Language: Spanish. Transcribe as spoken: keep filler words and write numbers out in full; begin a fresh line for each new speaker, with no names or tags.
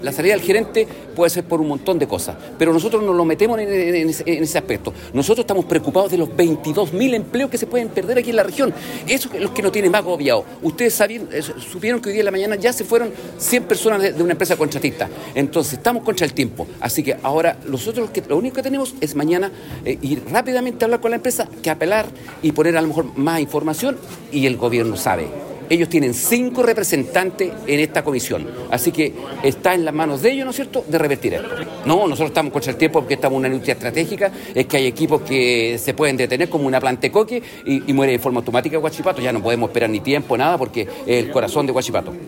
La salida del gerente puede ser por un montón de cosas, pero nosotros no lo metemos en, en, en, ese, en ese aspecto. Nosotros estamos preocupados de los veintidós mil empleos que se pueden perder aquí en la región. Eso es lo que nos tiene más agobiado. Ustedes sabían, supieron que hoy día en la mañana ya se fueron cien personas de, de una empresa contratista. Entonces estamos contra el tiempo. Así que ahora nosotros lo, que, lo único que tenemos es mañana eh, ir rápidamente a hablar con la empresa, que apelar y poner a lo mejor más información, y el gobierno sabe. Ellos tienen cinco representantes en esta comisión, así que está en las manos de ellos, ¿no es cierto?, de revertir esto. No, nosotros estamos contra el tiempo porque estamos en una industria estratégica, es que hay equipos que se pueden detener como una planta de coque y, y muere de forma automática Huachipato. Ya no podemos esperar ni tiempo, nada, porque es el corazón de Huachipato.